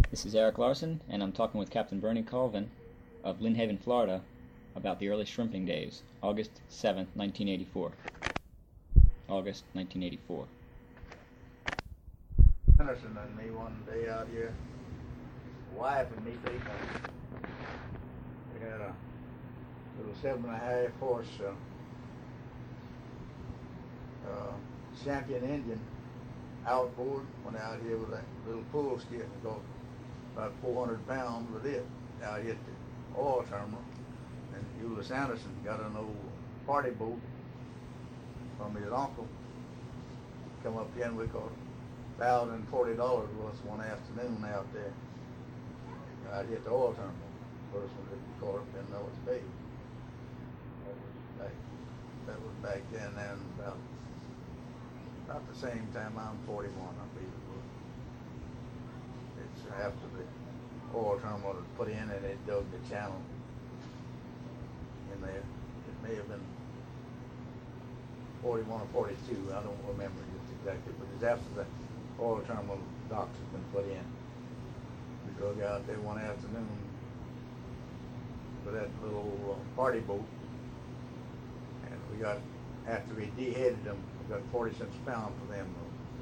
This is Eric Larson, and I'm talking with Captain Bernie Colvin of Lynn Haven, Florida, about the early shrimping days, August 7th, 1984. August 1984. Anderson and me one day out here, wife and me three times. We had a little 7.5 horse champion Indian outboard. Went out here with a little pool skip, about 400 pounds with it. Out here at the oil terminal, and Euless Anderson got an old party boat from his uncle. Come up here and we caught $1,040 worth one afternoon out there. Out here at the oil terminal. First one that we caught up in North Bay. That was back then, and about the same time I'm 41, I believe it was. It's after the oil terminal was put in and they dug the channel in there. It may have been 41 or 42, I don't remember just exactly, but it's after the oil terminal docks has been put in. We drug out there one afternoon with that little party boat, and we got, after we deheaded them, we got 40 cents a pound for them.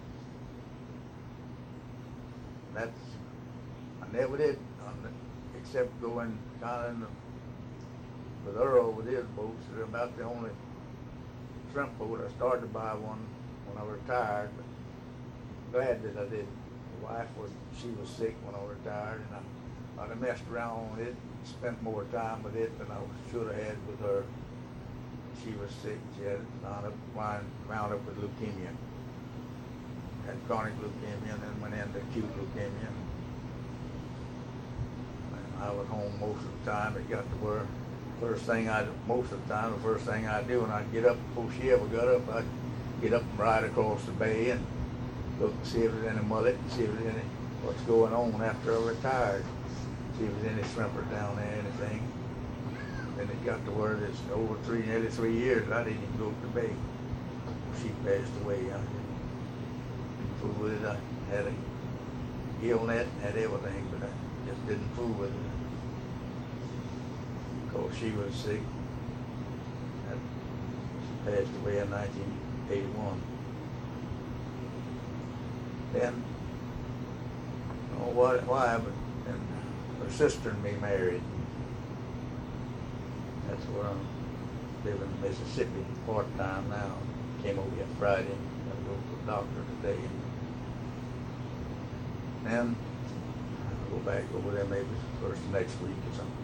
That's, I never did, except going kind of in the, with Earl with his boats. They're about the only shrimp boat. I started to buy one when I retired, but glad that I did. My wife she was sick when I retired, and I'd have messed around with it, spent more time with it than I should have had with her. She was sick. She had wound up with leukemia. Had chronic leukemia, and then went into acute leukemia. And I was home most of the time. It got to where the first thing I do when I'd get up before she ever got up, I'd get up and ride across the bay and look and see if there's any mullet, and see if there's any what's going on after I retired. See if there's any shrimpers down there, anything. And it got to where it's over nearly 3 years I didn't even go to the bay. She passed away. I didn't fool with it. I had a gill net, had everything, but I just didn't fool with it. Because she was sick. She passed away in 1981. Then, why happened? And her sister and me married. That's where I'm living in Mississippi part-time now. Came over here Friday. Gotta go to the doctor today. Then I'll go back over there maybe first next week or something.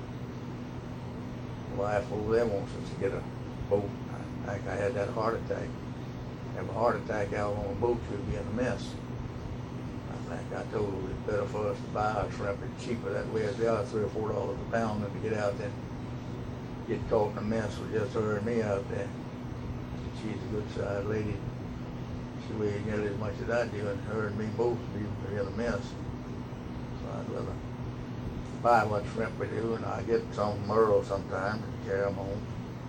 The wife over there wants us to get a boat. I had that heart attack. Have a heart attack out on a boat, you'll be in a mess. I told her it's better for us to buy our shrimp. It's cheaper that way. It's the other $3 or $4 a pound than to get out there and get caught in a mess with just her and me out there. She's a good-sized lady. She weighs nearly as much as I do, and her and me both be in a mess. So I'd rather buy what shrimp we do, and I get some from Earl sometimes and carry them home.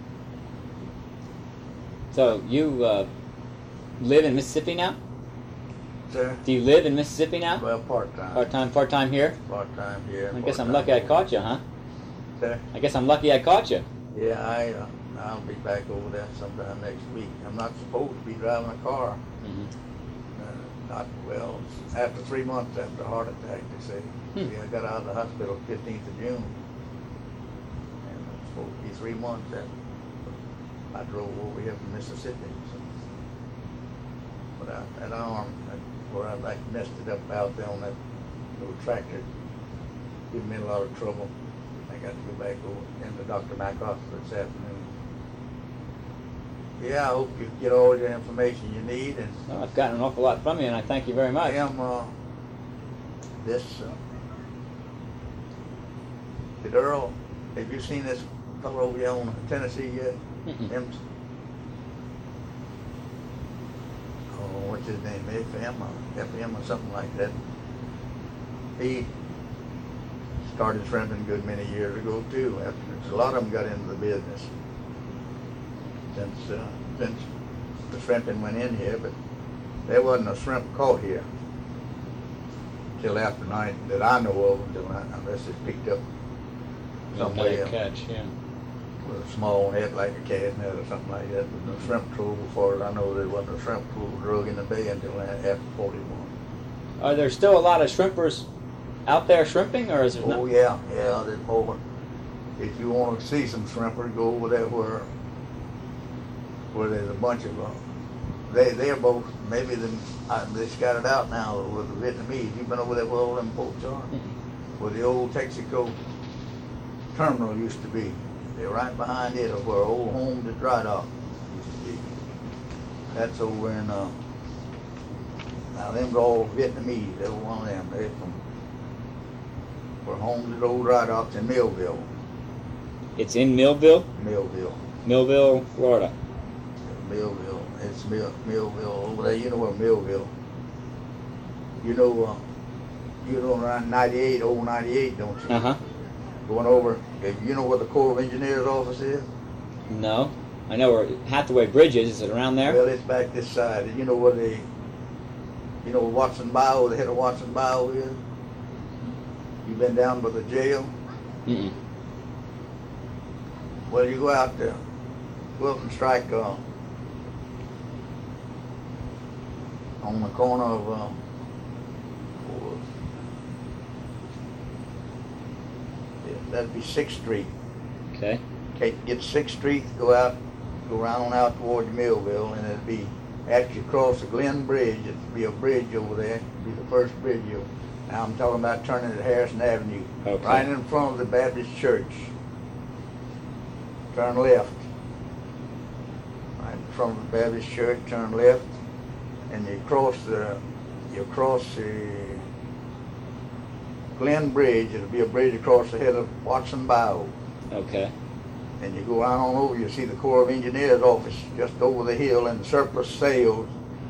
So you live in Mississippi now? Sir? Do you live in Mississippi now? Well, part-time. Part-time here? Part-time here. I guess I'm lucky I caught you, huh? Sir? I guess I'm lucky I caught you. Yeah, I'll be back over there sometime next week. I'm not supposed to be driving a car. Mm-hmm. Not well. After 3 months after a heart attack, they say. See, I got out of the hospital 15th of June, and it's supposed to be 3 months after I drove over here from Mississippi. So. But that arm, where I messed it up out there on that little tractor, gave me a lot of trouble. I got to go back over into Dr. Mackoff this afternoon. Yeah, I hope you get all the information you need. And Well, I've gotten an awful lot from you, and I thank you very much. Did Earl, have you seen this fellow over here on Tennessee yet? Mm-mm. What's his name? FM or something like that. He started shrimping a good many years ago too. After a lot of them got into the business since the shrimping went in here, but there wasn't a shrimp caught here. till after night that I know of, unless it's picked up some way Better catch, yeah. with a small net like a cast net or something like that. But the shrimp pool, as far as I know, there wasn't a shrimp pool drug in the bay until after 41. Are there still a lot of shrimpers out there shrimping, or is there Oh yeah, there's more. If you want to see some shrimpers, go over there where there's a bunch of them. They're both, maybe they scattered out now with the Vietnamese. You've been over there where all them boats are? Where the old Texaco terminal used to be. They're right behind it, where old Homes at Dry Dock used to be. That's over in, now them's all Vietnamese. They're one of them. They're from where Homes at Old Dry Dock's in Millville. It's in Millville? Millville, Florida. Millville. It's Millville over there. You know where Millville. You know around 98, old 98, don't you? Uh-huh. Going over. You know where the Corps of Engineers office is? No. I know where Hathaway Bridge is. Is it around there? Well, it's back this side. You know where Watson Bayou, the head of Watson Bayou is? You been down by the jail? Mm-mm. Well, you go out there. Go up and strike on the corner of that'd be 6th Street. Okay. Get 6th Street, go around on out towards Millville, and it'd be after you cross the Glen Bridge. It'd be a bridge over there. It'd be the first bridge. Now I'm talking about turning at Harrison Avenue, okay. Right in front of the Baptist Church. Turn left. Right in front of the Baptist Church, turn left, and you cross the Glen Bridge. It'll be a bridge across the head of Watson Bayou. Okay. And you go right on over, you see the Corps of Engineers office just over the hill, and the surplus salvage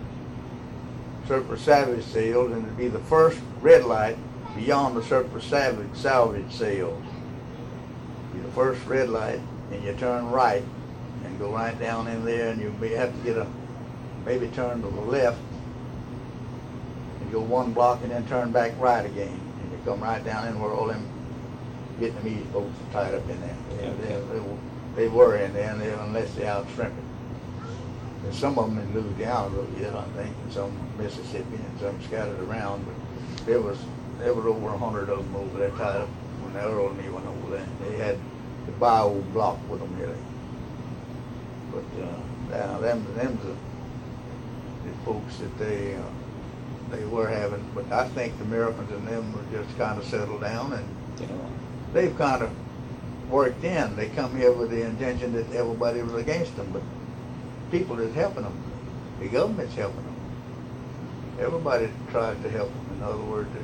sales, and it'll be the first red light beyond the surplus salvage sales. Be the first red light, and you turn right and go right down in there, and you may have to maybe turn to the left and go one block and then turn back right again, and you come right down in where all them Vietnamese boats are tied up in there. They were in there, unless they're out shrimping. And some of them in Louisiana, I think, and some Mississippi, and some scattered around. But there was over 100 of them over there tied up when Earl and me went over there. They had the bayou block with them, really. But now them's the folks that they were having. But I think the Americans and them were just kind of settled down, and they've kind of worked in. They come here with the intention that everybody was against them, but people is helping them. The government's helping them. Everybody tries to help them. In other words,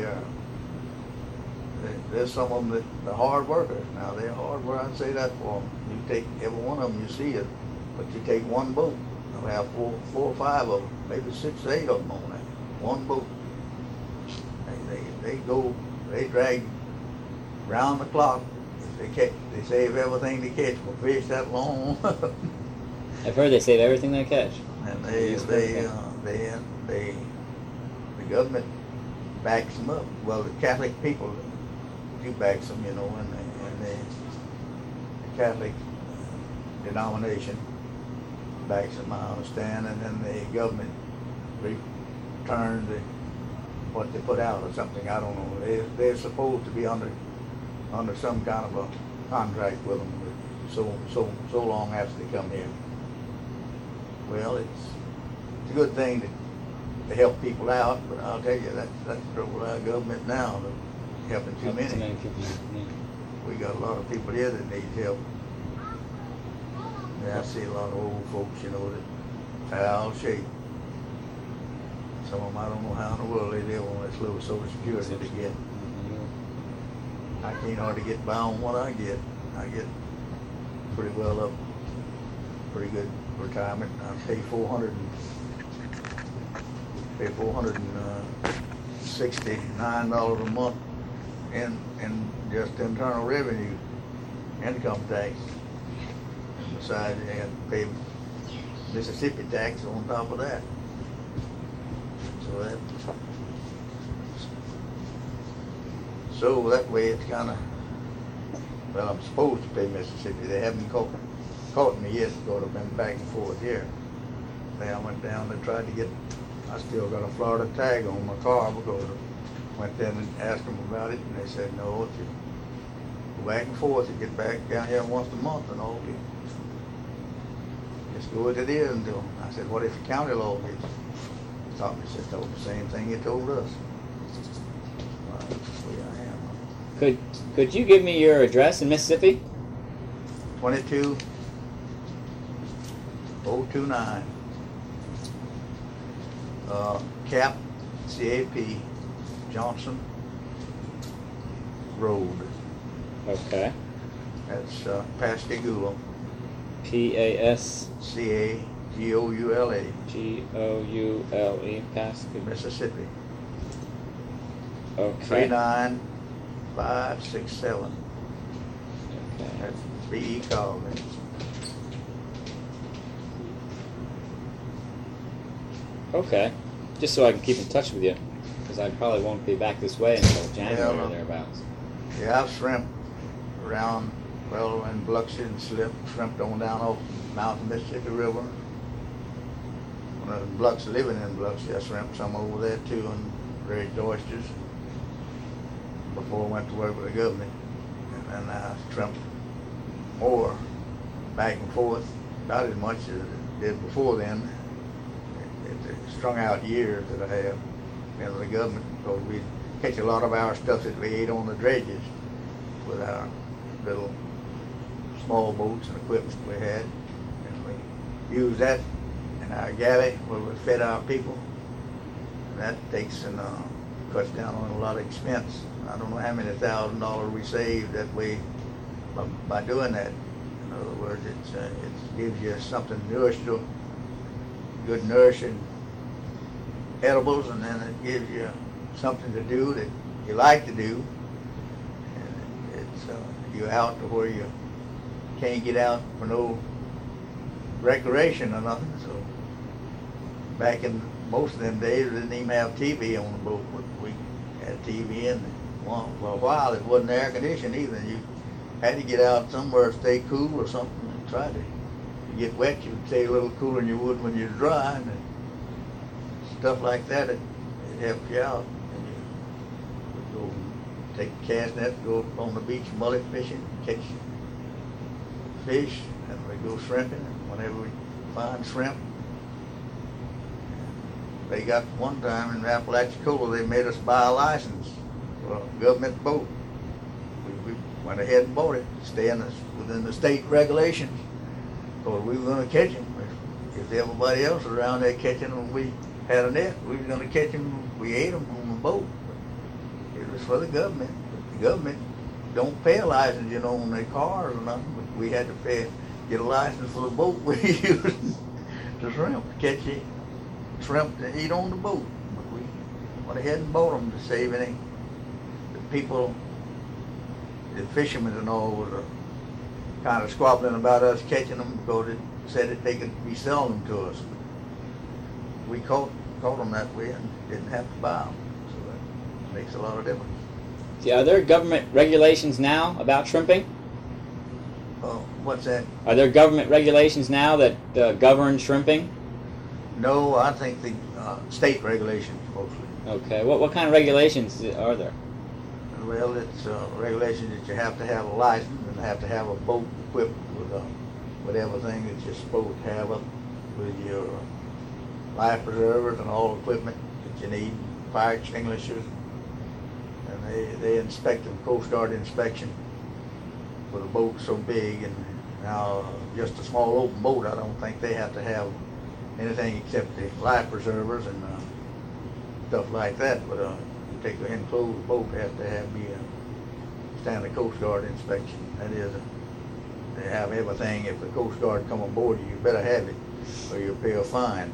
there's some of them that are hard workers. Now they're hard workers. I'd say that for them. You take every one of them, you see it, but you take one boat. They'll have four or five of them, maybe 6 or 8 of them on that one boat. They drag round the clock. They save everything they catch for fish that long. I've heard they save everything they catch. And the government backs them up. Well, the Catholic people do backs them, and the Catholic denomination backs them, I understand, and then the government returns what they put out or something. I don't know. They're supposed to be under some kind of a contract with them, so long after they come here. Well, it's a good thing to help people out, but I'll tell you that's the trouble with our government now. They're helping too many. People. Yeah. We got a lot of people here that need help. And I see a lot of old folks, that are out of shape. Some of them, I don't know how in the world they live on this little Social Security they get. I can't hardly get by on what I get. I get pretty well up, pretty good retirement. I pay $469 a month in just internal revenue, income tax. And besides, you have to pay Mississippi tax on top of that. So so that way it's kind of, well, I'm supposed to pay Mississippi. They haven't caught me yet, because I've been back and forth here. Then I went down and tried to get, I still got a Florida tag on my car, because I went there and asked them about it, and they said, no, if you go back and forth, you get back down here once a month and all, just go as it is until, I said, what if the county law gets you? He told me the same thing he told us. Well, that's the way I am. Could you give me your address in Mississippi? 22029. Cap, C-A-P, Johnson Road. Okay. That's Pascagoula. P-A-S... C-A-G-O-U-L-A. G-O-U-L-E, Pascagoula, Mississippi. Okay. 39567. Okay. That's B.E. Colvin. Okay. Just so I can keep in touch with you, because I probably won't be back this way until January Yeah, or thereabouts. Yeah, I've shrimped around, well, in Biloxi and shrimped on down off Mountain Mississippi River. When I was in Biloxi, living in Biloxi, I shrimped some over there too, and raised oysters before I went to work with the government. And then I shrimped more back and forth, about as much as I did before then. It's strung out years that I have in the government, because we catch a lot of our stuff that we ate on the dredges with our little small boats and equipment we had, and we used that in our galley where we fed our people. And that takes and cuts down on a lot of expense. I don't know how many $1,000 we saved that way by doing that. In other words, it gives you something nourishing, good nourishing edibles, and then it gives you something to do that you like to do. And it's you're out to where you can't get out for no recreation or nothing. So back in most of them days, we didn't even have TV on the boat. We had TV in. Well, for a while it wasn't air conditioned either. You had to get out somewhere to stay cool or something and try to. You get wet, you would stay a little cooler than you would when you're dry, and stuff like that. It helped you out. And you would go take a cast net, go on the beach mullet fishing, catch fish, and we go shrimping. And whenever we find shrimp, they got one time in Apalachicola, they made us buy a license for a government boat. We went ahead and bought it, staying within the state regulations, because we were going to catch them. If everybody else was around there catching them, we had a net, we were going to catch them. We ate them on the boat. It was for the government. But the government don't pay a license, on their cars or nothing. But we had to get a license for the boat we used to shrimp, catch it. Shrimp to eat on the boat. But we went ahead and bought them to save any. The people, the fishermen and all, were kind of squabbling about us catching them, because it said that they could be selling them to us. We caught them that way and didn't have to buy them. So that makes a lot of difference. See, are there government regulations now about shrimping? Oh, what's that? Are there government regulations now that govern shrimping? No, I think the state regulations mostly. Okay. What kind of regulations are there? Well, it's regulations that you have to have a license and have to have a boat equipped with everything that you're supposed to have up with your life preservers and all equipment that you need, fire extinguishers, and they inspect them, Coast Guard inspection with a boat so big. And now just a small open boat, I don't think they have to have anything except the life preservers and stuff like that. But a particular enclosed boat has to be a standard Coast Guard inspection. That is, they have everything. If the Coast Guard come on board, you better have it, or you'll pay a fine.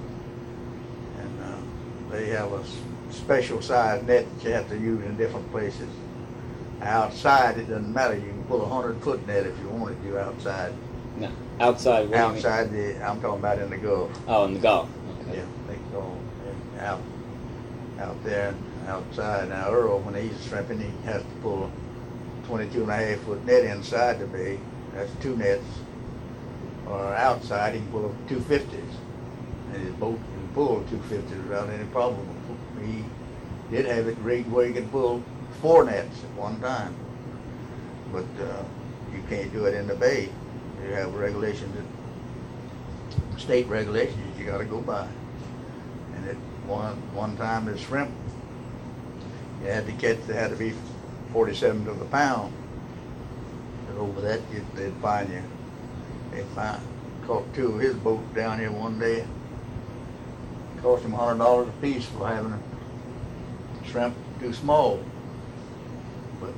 And they have a special size net that you have to use in different places. Outside, it doesn't matter. You can pull a 100-foot net if you wanted to outside. No, outside. What Outside I'm talking about in the Gulf. Oh, in the Gulf. Okay. Yeah, they go out there. outside. Now Earl, when he's shrimping, he has to pull a 22.5-foot net inside the bay. That's 2 nets. Or outside, he can pull 250s. And his boat can pull 250s without any problem. He did have it rigged where he could pull 4 nets at one time. But you can't do it in the bay. You have regulations, state regulations you got to go by. And at one time, the shrimp, you had to catch, they had to be 47 to the pound. And over that, they'd fine you. They caught 2 of his boats down here one day. Cost him $100 a piece for having a shrimp too small. But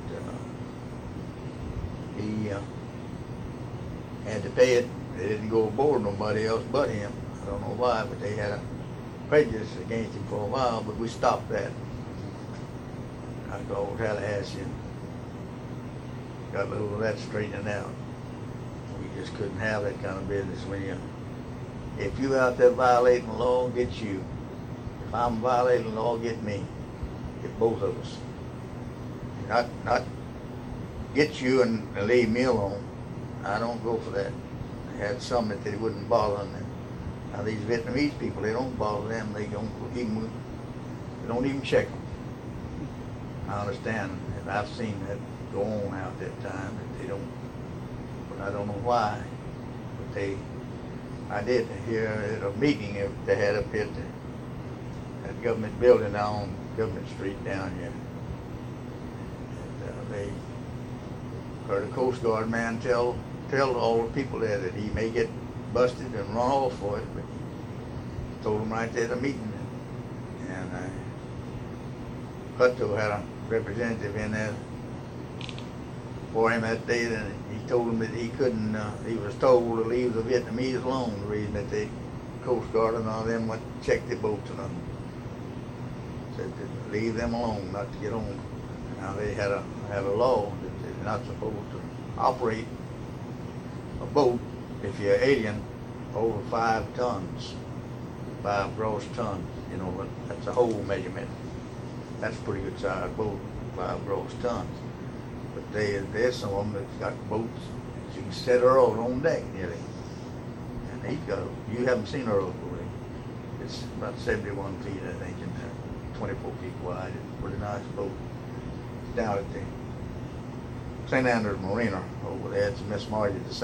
he had to pay it. They didn't go aboard nobody else but him. I don't know why, but they had a prejudice against him for a while, but we stopped that. I called Tallahassee and got a little of that straightened out. We just couldn't have that kind of business when you, if you out there violating the law, get you. If I'm violating the law, get me. Get both of us. Not get you and leave me alone. I don't go for that. They had some that they wouldn't bother them. Now these Vietnamese people, they don't bother them. They don't even check them. I understand, and I've seen that go on out that time. That they don't, but I don't know why. But I did hear at a meeting that they had up here at that government building down on Government Street down here. And they heard a Coast Guard man tell all the people there that he may get busted and run off for it, but he told them right there at the meeting. And Hutto had a representative in there for him that day, and he told him that he couldn't, he was told to leave the Vietnamese alone, the reason that the Coast Guard and all them went to check their boats and them. Said to leave them alone, not to get on. Now they have a law that they're not supposed to operate a boat if you're alien over 5 tons, 5 gross tons. You know, that's a whole measurement. That's a pretty good sized boat, 5 gross tons. But there's some of them that's got boats that you can set Earl on deck nearly. And he's got, you haven't seen Earl before. It's about 71 feet, I think, and 24 feet wide. It's a pretty nice boat. It's down at the St. Andrews Marina over there. It's Miss Margie II.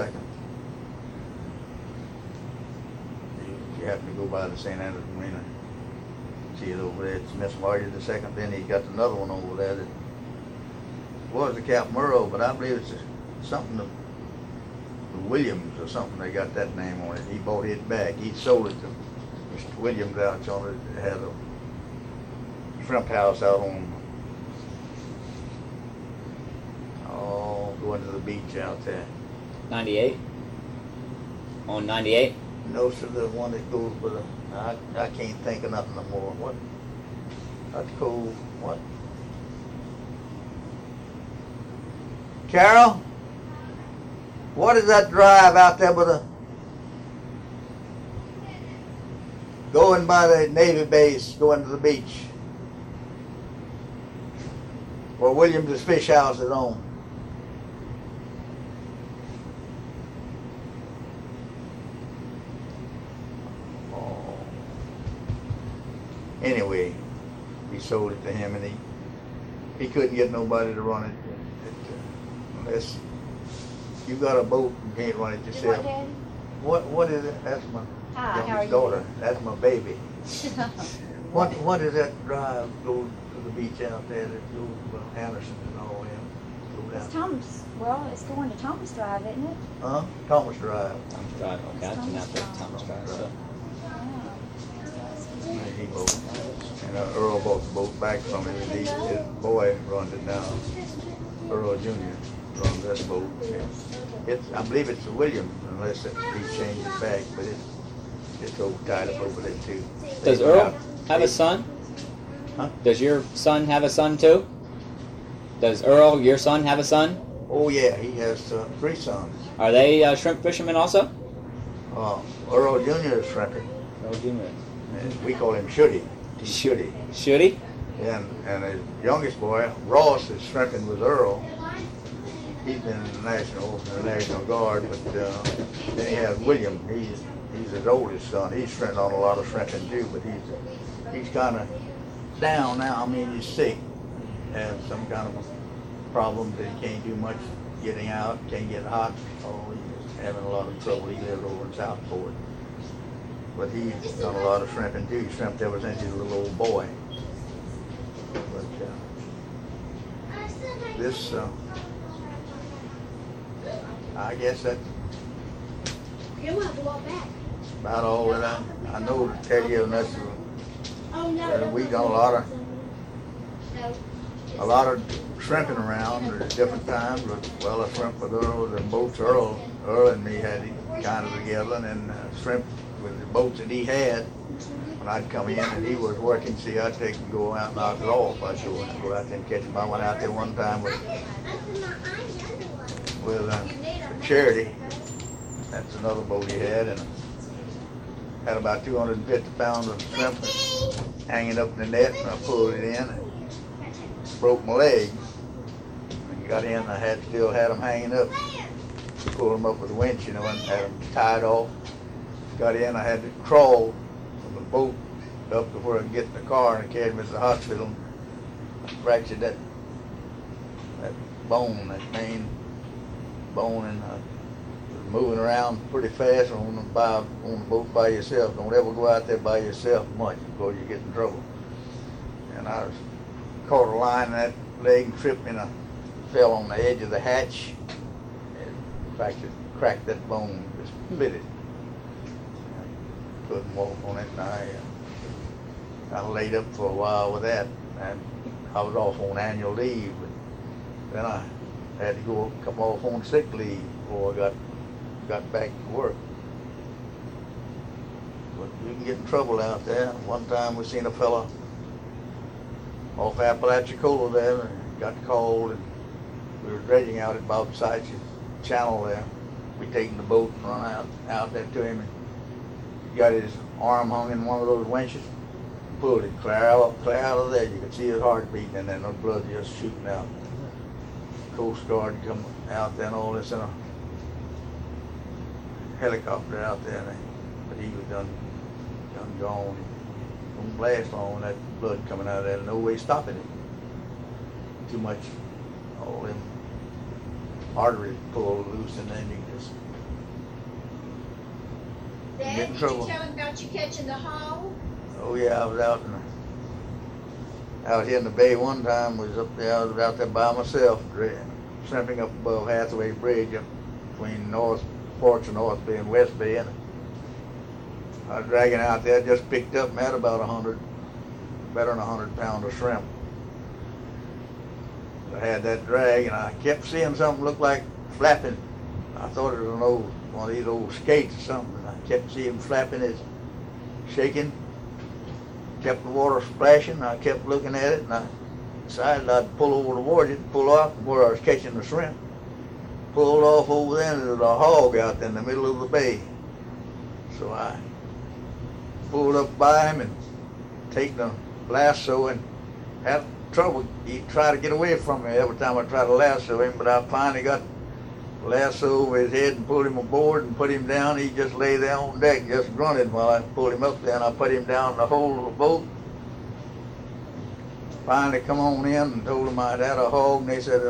If you happen to go by the St. Andrews Marina, see it over there. It's Miss Margie II. Then he's got another one over there that was the Captain Earl, but I believe it's something to Williams or something. They got that name on it. He bought it back. He sold it to Mr. Williams out on it. Had a shrimp house out on, going to the beach out there. 98? On 98? No, sir, the one that goes with the, I can't think of nothing no more. What? That's cool. What? Carol? What is that drive out there with a, going by the Navy base, going to the beach? Where Williams' fish house is on. Anyway, we sold it to him, and he couldn't get nobody to run it. Unless you got a boat and can't run it yourself. What is it? That's my youngest daughter. That's my baby. What is that drive go to the beach out there that goes to Anderson and all them? It's Thomas. Well, it's going to Thomas Drive, isn't it? Huh? Thomas Drive. Thomas Drive. Okay, I can have that Thomas Drive. So. He bought, and Earl bought the boat back from him, and his boy runs it now. Earl Jr. runs that boat. I believe it's a Williams, unless he changed it back, but it's old tied up over there too. Does Earl have a son? Huh? Does your son have a son too? Does Earl, your son, have a son? Oh yeah, he has 3 sons. Are they shrimp fishermen also? Earl Jr. is shrimping. Earl Jr. And we call him Shooty. He's Shooty. Shooty? And his youngest boy, Ross, is shrimping with Earl. He's been in the National Guard, but then he has William. He's his oldest son. He's shrimping on a lot of shrimping too, but he's kind of down now. I mean, he's sick, has some kind of a problem that he can't do much getting out, can't get hot. Oh, he's having a lot of trouble. He lives over in Southport, but he's done a lot of shrimping too. He shrimped ever since he was a little old boy. But this, I guess that's about all that I know to tell you. And that's we've done a lot of shrimping around at different times. But well, I shrimp with Earl, the boats Earl and me had kind of together, and then shrimp with the boats that he had. When I'd come in and he was working, see, I'd take and go out and knock it off. I'd go out there and catch him. I went out there one time with Charity. That's another boat he had, and had about 250 pounds of shrimp hanging up in the net, and I pulled it in and broke my leg. When got in, I still had them hanging up. Pulled them up with a winch, and had them tied off. Got in, I had to crawl from the boat up to where I could get in the car, and I carried him to the hospital. Fractured that bone, that main bone, and moving around pretty fast on the boat by yourself. Don't ever go out there by yourself much before you get in trouble. And I caught a line in that leg and tripped me, and I fell on the edge of the hatch. In fact, it cracked that bone, just split it. I couldn't walk on it, and I laid up for a while with that, and I was off on annual leave. But then I had to come off on sick leave before I got back to work. But you can get in trouble out there. One time we seen a fella off Apalachicola there, and got called, and we were dredging out at Bob Sykes' channel there. We taken the boat and run out there to him, and he got his arm hung in one of those winches, pulled it clear out of there. You could see his heart beating, and then the blood just shooting out. Coast Guard come out there and all this in a helicopter out there, but he was done gone. Don't last long, that blood coming out of there, no way stopping it. Too much, all them arteries pulled loose, and then you just get in trouble. Did you tell him about you catching the hog? Oh yeah, I was out here in the bay one time. I was out there by myself, shrimping up above Hathaway Bridge up between North Forks and North Bay and West Bay, and I was dragging out there. Just picked up and had about better than 100 pounds of shrimp. I had that drag, and I kept seeing something look like flapping. I thought it was one of these old skates or something. I kept seeing him flapping, it shaking. Kept the water splashing. I kept looking at it, and I decided I'd pull over towards it, pull off where I was catching the shrimp. Pulled off over there, and there was a hog out there in the middle of the bay. So I pulled up by him and taken the lasso and had trouble. He tried to get away from me every time I tried to lasso him, but I finally got the lasso over his head and pulled him aboard and put him down. He just lay there on deck, just grunted while I pulled him up there, and I put him down in the hold of the boat. Finally come on in and told them I'd had a hog, and they said,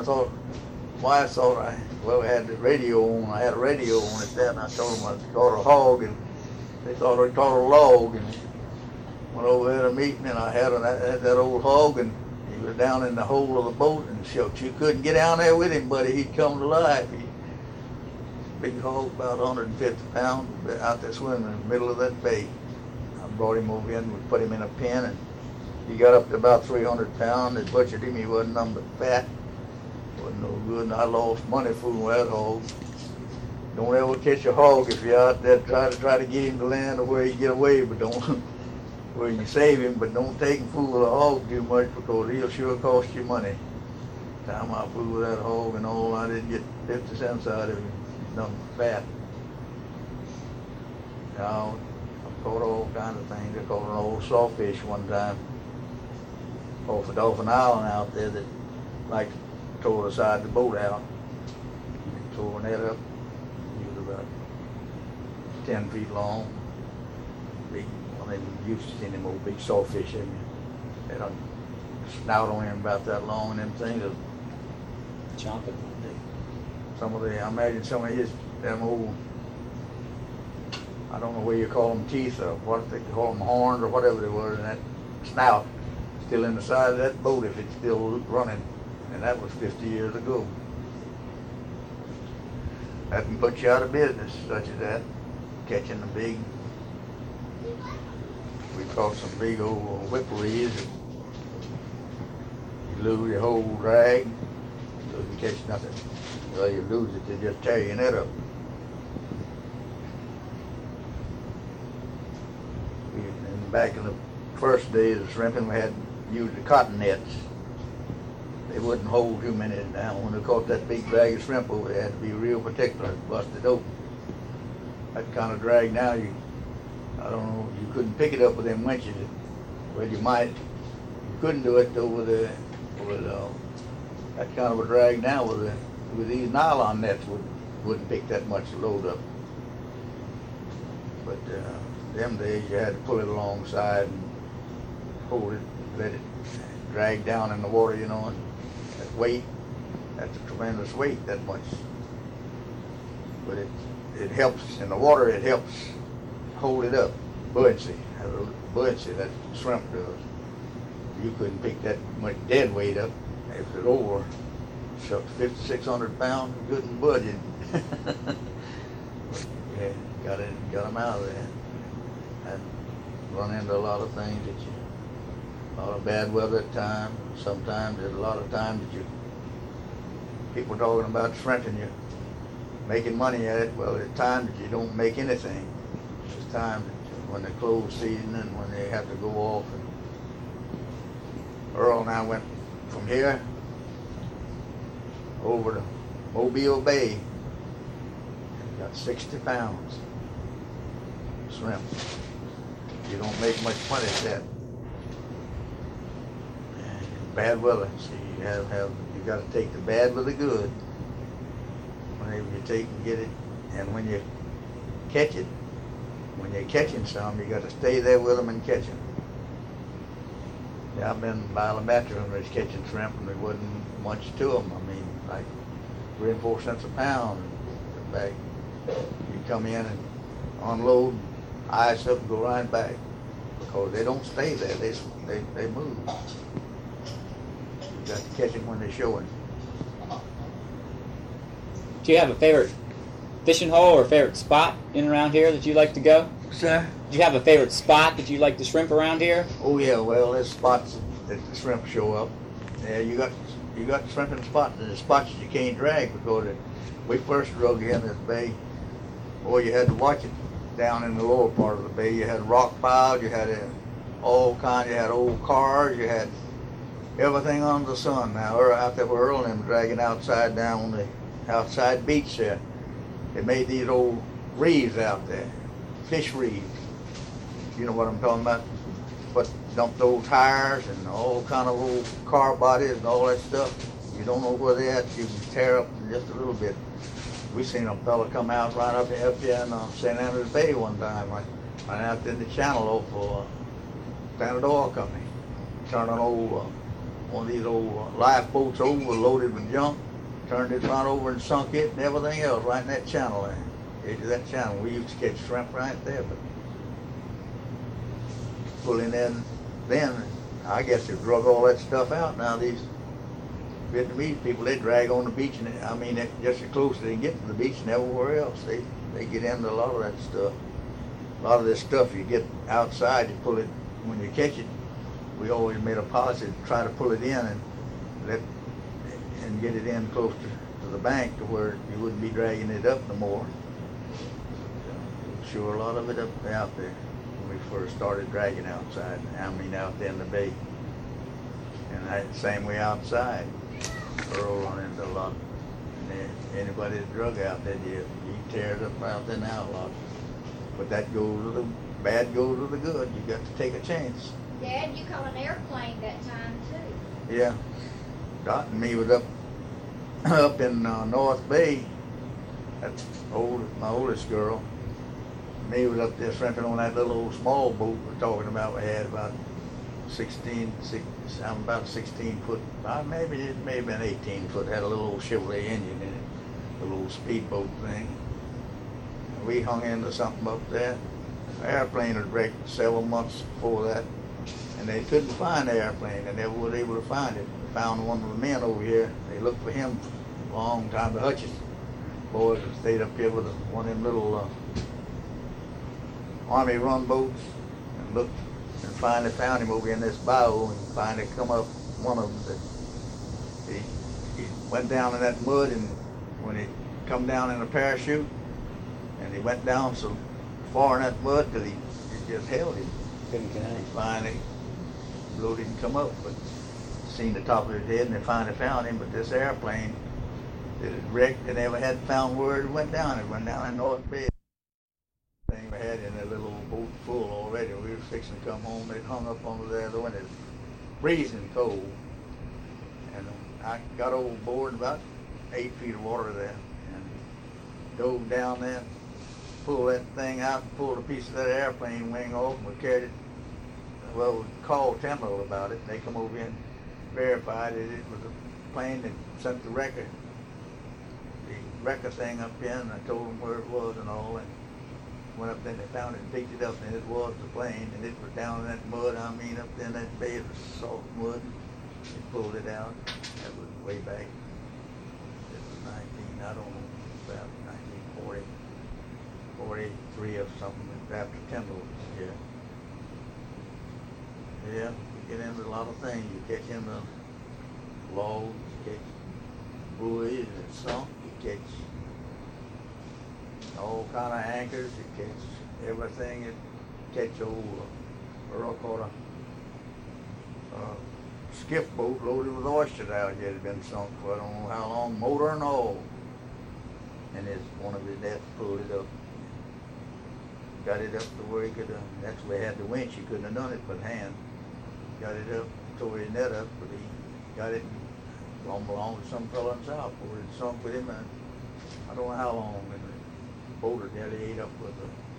we had the radio on. I had a radio on it there, and I told them I'd caught a hog, and they thought I'd caught a log, and went over there to meeting, and I had that old hog, and he was down in the hold of the boat, and shucks, you couldn't get down there with him, buddy. He'd come to life. Big hog, about 150 pounds, out there swimming in the middle of that bay. I brought him over in, we put him in a pen, and he got up to about 300 pounds. They butchered him. He wasn't nothing but fat. Wasn't no good, and I lost money fooling with that hog. Don't ever catch a hog if you're out there try to get him to land where he get away, but don't where you can save him, but don't take and fool with a hog too much, because he'll sure cost you money. The time I fooled with that hog and all, I didn't get 50 cents out of him. Nothing fat. Now, I caught all kinds of things. I caught an old sawfish one time off of Dolphin Island out there that like tore the side of the boat out. Tore that up. He was about 10 feet long. Big, well, they didn't use to see any more big sawfish in there. Had a snout on him about that long, and them things. Chomp it. Some of the, I imagine some of his, them old, I don't know what you call them, teeth or what they call them, horns or whatever they were, and that snout still in the side of that boat if it's still running. And that was 50 years ago. That can put you out of business, such as that, catching the big, we caught some big old whippoorwies. You lose your whole drag, so you catch nothing. Well, you lose it, they just tear your net up. And back in the first days of shrimping, we had used the cotton nets. They wouldn't hold too many down. When they caught that big drag of shrimp over, they had to be real particular, bust it open. That kind of drag now, I don't know, you couldn't pick it up with them winches. Well, you might. You couldn't do it though with that kind of a drag now with these nylon nets wouldn't pick that much to load up. But them days you had to pull it alongside and hold it, let it drag down in the water, you know, and that weight, that's a tremendous weight, that much. But it helps in the water, it helps hold it up. Buoyancy, buoyancy that shrimp does. You couldn't pick that much dead weight up if it's over. Shoved 5,600 pounds, good and budget. Yeah, got them out of there. And run into a lot of things a lot of bad weather at times. Sometimes there's a lot of times that people talking about shrimping, you making money at it. Well, there's times that you don't make anything. There's times that when they close season and when they have to go off. And Earl and I went from here over to Mobile Bay. Got 60 pounds of shrimp. You don't make much money at that. Bad weather. See, you got to take the bad with the good. Whenever you take and get it, and when you catch it, when you're catching some, you got to stay there with them and catch them. Yeah, I've been by La Matra when I was catching shrimp, and there wasn't much to them. I mean, like 3 and 4 cents a pound. Back, you come in and unload, ice up, and go right back because they don't stay there. They move. You got to catch them when they're showing. Do you have a favorite fishing hole or favorite spot in around here that you like to go? Sir? Do you have a favorite spot that you like to shrimp around here? Oh yeah, well there's spots that the shrimp show up. Yeah, you got shrimping spots, and there's spots that you can't drag because we first drug in this bay. Boy, you had to watch it down in the lower part of the bay. You had rock piles, you had all kinds, you had old cars, you had everything under the sun. Now out there where Earl and them dragging outside down on the outside beach there, they made these old reefs out there, fish reefs. You know what I'm talking about? But dumped old tires and all kind of old car bodies and all that stuff. You don't know where they're at. You can tear up in just a little bit. We seen a fella come out right up there in St. Andrews Bay one time, right out in the channel off of Standard Oil Company, turning one of these old lifeboats over loaded with junk, turned it right over and sunk it and everything else right in that channel there. Edge of that channel. We used to catch shrimp right there, but pulling in then, I guess they drug all that stuff out. Now these Vietnamese people, they drag on the beach, and I mean, just as close as they can get to the beach and everywhere else. They get into a lot of that stuff. A lot of this stuff you get outside, you pull it, when you catch it, we always made a policy to try to pull it in and get it in close to the bank to where you wouldn't be dragging it up no more. Sure, a lot of it up out there when we first started dragging outside. I mean, out there in the bay. And same way outside. Earl run into a lot. And anybody that drug out there, you tear it up out there now a lot. But that goes with the bad, goes with the good. You got to take a chance. Dad, you caught an airplane that time too. Yeah. Dot and me was up in North Bay. That's my oldest girl. Me was up there shrimping on that little old small boat we're talking about. We had about 16 foot, maybe it may have been 18 foot. Had a little old Chevrolet engine in it, a little speedboat thing. And we hung into something up there. The airplane had wrecked several months before that, and they couldn't find the airplane. They never were able to find it. They found one of the men over here. They looked for him for a long time. The Hutchins boys stayed up here with one of them little Army run boats and looked and finally found him over in this bayou and finally come up one of them that he went down in that mud, and when he come down in a parachute and he went down so far in that mud that it just held him. Couldn't get out. He finally blew it and come up, but seen the top of his head and they finally found him. But this airplane that had wrecked, they never had found where it went down. It went down in North Bay. Thing we had in that little old boat full already. We were fixing to come home. It hung up under there, though, and it's freezing cold. And I got overboard about 8 feet of water there and dove down there, pulled that thing out, and pulled a piece of that airplane wing off, and we carried it. Well, we called Tyndall about it. They come over and verified it. It was a plane that sent the wrecker thing up in, and I told them where it was and all, and went up there and they found it and picked it up, and it was the plane, and it was down in that mud. I mean, up there in that bay of salt mud. They pulled it out. That was way back. It was I don't know, about 1940, 43 or something after Tyndall was here. Yeah, you get into a lot of things. You catch into logs, you catch buoys that sunk, you catch all kind of anchors, you catch everything. You catch old, what I call a skiff boat loaded with oysters out here that had been sunk for I don't know how long, motor and all. And it's one of his dads pulled it up. Got it up to where he could that's where he had the winch. He couldn't have done it with hand. Got it up, tore his net up, but he got it belonged to some fellow in South where it sunk with him. I don't know how long. And the boat nearly ate up with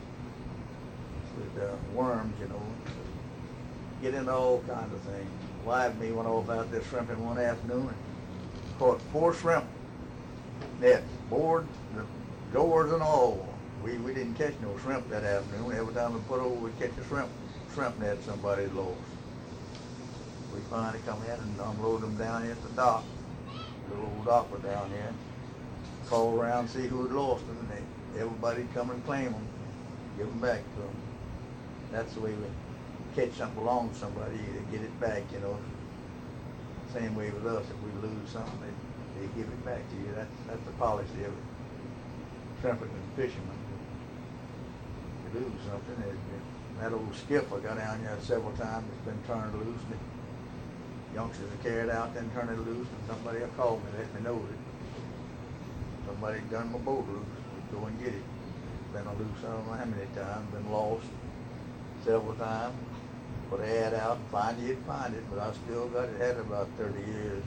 worms, you know. Get into all kinds of things. Live me went off out there shrimping one afternoon and caught 4 shrimp nets, board, the doors and all. We didn't catch no shrimp that afternoon. Every time we put over, we'd catch a shrimp net somebody had lost. We finally come in and unload them down here at the dock. The little old dock was down here. Call around, see who had lost them, and everybody'd come and claim them, give them back to them. That's the way we catch something belongs to somebody, they get it back, you know. Same way with us, if we lose something, they give it back to you. That's the policy of it. Shrimpers and fishermen. If you lose something, that old skiff I got down here several times, it's been turned loose. Youngsters are carried out, then turn it loose, and somebody will call me, let me know that somebody done my boat loose. We go and get it. Been a loose, I don't know how many times, been lost several times. Put an ad out and find you'd find it, but I still got it. Had it about 30 years.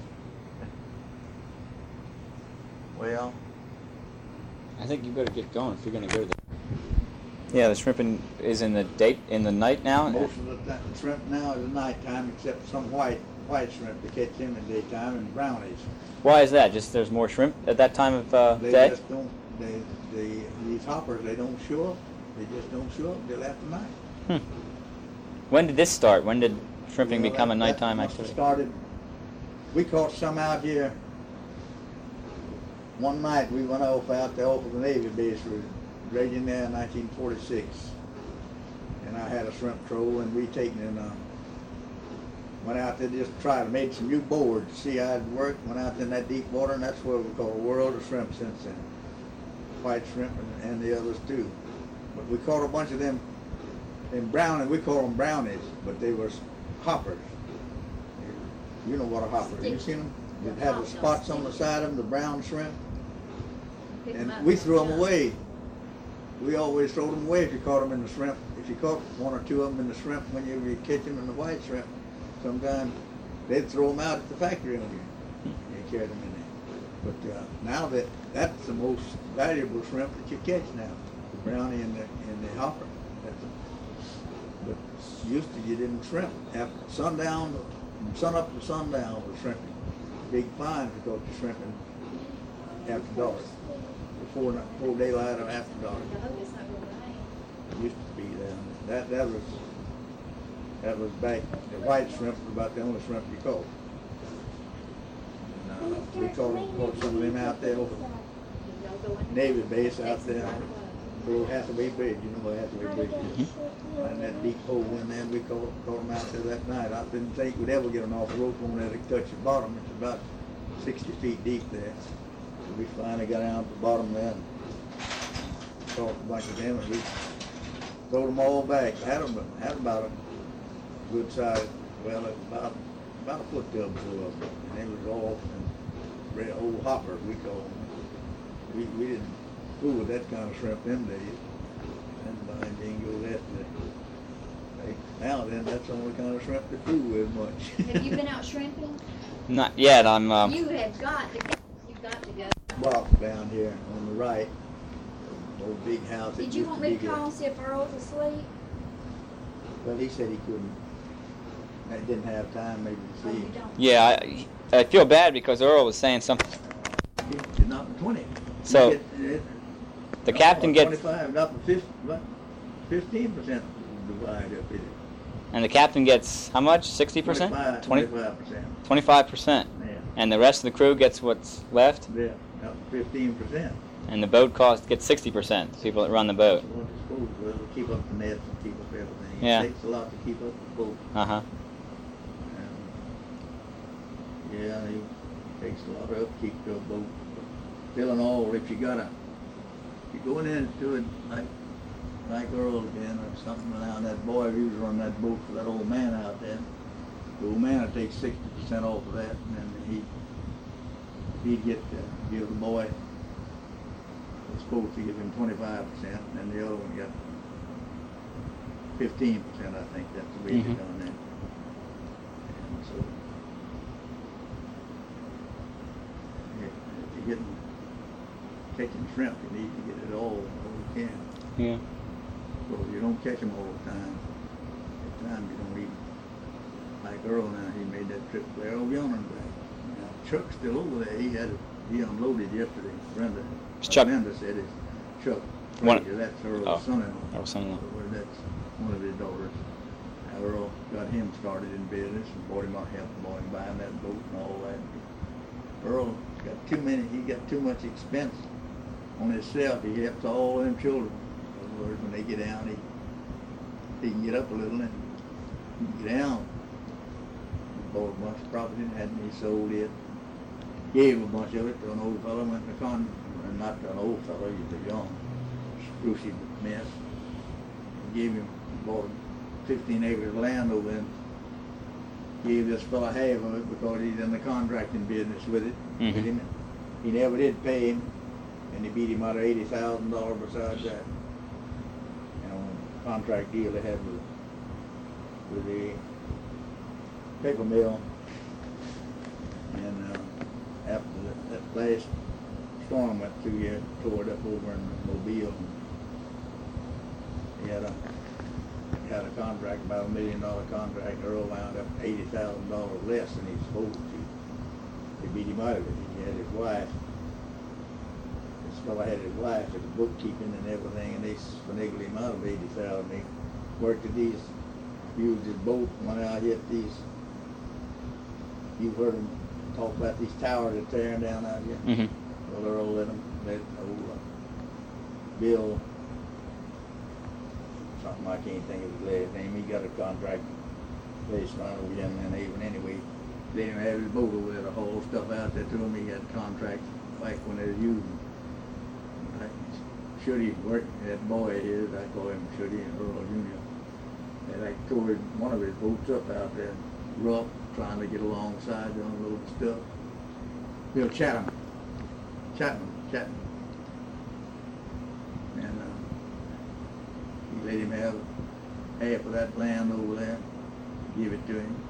Well, I think you better get going if you're going to go there. Yeah, the shrimping is in the night now. Most of the shrimp now is at nighttime, except some white shrimp. They catch them in daytime, and brownies. Why is that? Just there's more shrimp at that time of They day? just don't. These hoppers, they don't show up. They just don't show up until after night. When did this start? When did shrimping Well, become a nighttime that must have activity? started. We caught some out here. One night we went off out there off of the Navy base. We were dredging there in 1946, and I had a shrimp troll, and we taken and went out there just tried. Made some new boards to see how it worked. Went out in that deep water, and that's what we call a world of shrimp since then. White shrimp and the others too. But we caught a bunch of them. In brownies, we call them brownies, but they were hoppers. You know what a hopper is. You seen them? They'd have the spots on the side of them, the brown shrimp. And we threw them away. we always throw them away if you caught them in the shrimp. If you caught one or two of them in the shrimp when you were catching in the white shrimp, sometimes they'd throw them out at the factory on you. You carried them in there. But now that's the most valuable shrimp that you catch now, the brownie and the hopper. But used to you didn't shrimp. After sundown, sun up to sundown was shrimping. Big fines because you're shrimping after dark. Before daylight or after dark. I hope it's not going to rain. Used to be that. That was back. The white shrimp was about the only shrimp you caught. And, we caught some of them out there over Navy base out there. Below Hathaway Bridge, you know where Hathaway Bridge is. And that deep hole in there, we caught them out there that night. I didn't think we'd ever get an off rope on there to touch the bottom. It's about 60 feet deep there. So we finally got down to the bottom there and caught a bunch of them, and we threw them all back. Had about a good size, well, about a foot tub full of them. And they was all red old hoppers, we call them. We didn't fool with that kind of shrimp them days. And by dingo that now then, that's the only kind of shrimp to fool with much. Have you been out shrimping? Not yet. You have got to go. You've got to go. Box down here on the right, old big house. Did you want me to call and see if Earl's asleep? Well, he said he couldn't. I didn't have time maybe Oh, to see you him. don't? Yeah, I feel bad because Earl was saying something. He's not 20. So, the captain gets, 25, not 15% divide up in it. and the captain gets how much? 60%? 25%. 25%. Yeah, And the rest of the crew gets what's left, yeah, up to 15%. and the boat cost gets 60%. The people that run the boat. Well, I suppose we'll keep up the nets and keep up everything. Yeah. It takes a lot to keep up the boat. Uh-huh. Yeah, it takes a lot of upkeep to a boat. Still and all, if you're going into it like Earl again or something around that boy who was running that boat for that old man out there, the old man would take 60% off of that, and then he'd get to give the boy, was supposed to give him 25%, and then the other one got 15%, I think that's the way they done that. And so, if you're catching shrimp, you need to get it all you can. Yeah. So you don't catch them all the time. At times you don't eat. Like Earl now, he made that trip there over yonder and back. Now Chuck's still over there. He unloaded yesterday. Chuck? Brenda said it's Chuck. One- Frazier. That's Earl's Oh, son-in-law. Earl's son-in-law. Well, that's one of his daughters. Now Earl got him started in business and bought him out, helped him buying that boat and all that. Earl got he got too much expense on himself. He helps all them children. In other words, when they get down, he can get up a little and he can get down. He bought a bunch of property and he sold it. Gave a bunch of it to an old fellow, went to not to an old fellow, he was a young, sprucey mess. Bought 15 acres of land over there. Gave this fellow half of it because he's in the contracting business with it. Mhm. With him. He never did pay him, and he beat him out of $80,000 besides that. Contract deal they had with the paper mill. And after that last storm went through here, tore it up over in Mobile. He had a contract, about $1 million contract. Earl wound up $80,000 less than he's supposed to. They beat him out of it. He had his wife. This fellow had his wife at the bookkeeping and everything, and they finagled him out of $80,000. They worked at these, used his boat, went out here at these. You've heard them talk about these towers they're tearing down out here. Mm-hmm. Well, Earl let old Bill, something I can't think of his last name. He got a contract placed on over in Haven anyway. They didn't have his boat over there to haul stuff out there to him. He had contracts back when they was using. Shuddy worked, that boy of his, I call him Shuddy, Earl Jr. They tore one of his boats up out there, rough, trying to get alongside to unload the stuff. Bill Chapman. And let him have half of that land over there, give it to him.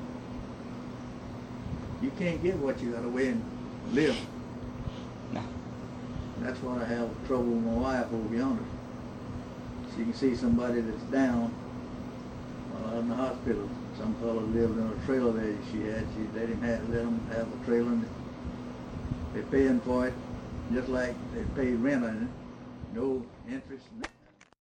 You can't get what you got to win, live. No. That's what I have trouble with my wife over yonder. She can see somebody that's down in the hospital. Some fellow lived in a trailer there she had. She let them have a trailer, and they're paying for it just like they pay rent on it. No interest.